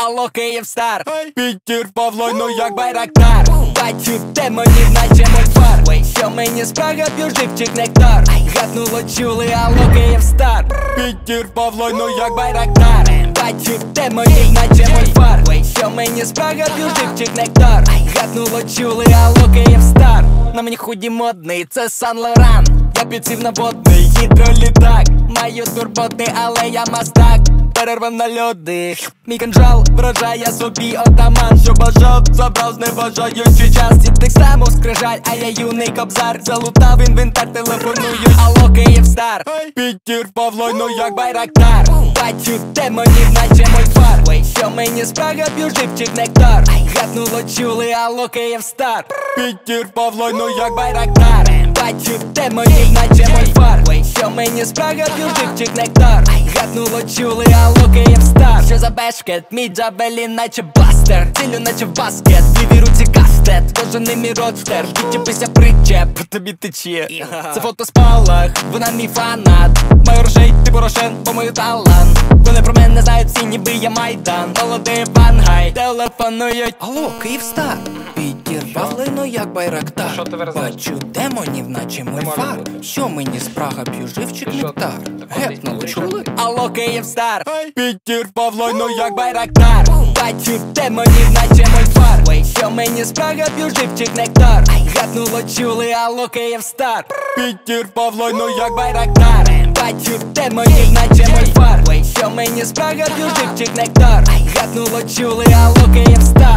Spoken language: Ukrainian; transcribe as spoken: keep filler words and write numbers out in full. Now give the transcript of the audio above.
алло, Київстар. Пітер Павло, ну як Байрактар. Бачу демонів, наче мольфар. Що мені спрага, п'ю живчик нектар. Гатнуло, чули, алло, Київстар. Пітер Павло, ну як Байрактар. Бачу демонів, наче мольфар. Що мені спрага, п'ю живчик нектар. Гатнуло, чули, алло, Київстар. На мені худі модний, це Сан Лоран. Я підсів на водний гідролітак. Маю турботи, але я мастак. Перерва на льоди. Мій канджал вражає собі отаман. Що бажав, забрав, зневажаючи час. І так само скрижаль, а я юний кобзар. Залутав інвентар, телефоную, алло, Київстар. Пітер Павло, ну як Байрактар. Бачу демонів, наче мольфар. Що мені спрага, п'ю живчик нектар. Гатнуло, чули, алло, Київстар. Пітер Павло, ну як Байрактар. Бачу демонів, наче мольфар. Що мені спрага, п'ю живчик нектар. Гатнуло, чули, алло, Київстар. Що за бешкет, мій джавелін, наче бластер. Цілю, наче в баскет, в лівій руці кастет. Кожаний мій родстер, відчепися причеп, тобі тече. Це фотоспалах, вона мій фанат. Маю грошей, ти Порошен, бо мою талант. Вони про мене знають всі, ніби я Майдан. Молодий Вангай, телефонують. Алло, Київстар. Пітер Павло, ну як Байрактар. Бачу демонів, наче мольфар. Що мені спрага, п'ю живчик нектар. Гетнуло, чули? Алло, Київстар. Пітер Павло, ну як Байрактар. Бачу демонів, наче мольфар. Що мені спрага, п'ю живчик нектар. Гатнуло, чули, алло, Київстар. Пітер Павло, ну як Байрактар. Бачу демонів, наче мольфар. Що мені спрага, п'ю живчик нектар. Гатнуло, чули, алло, Київстар.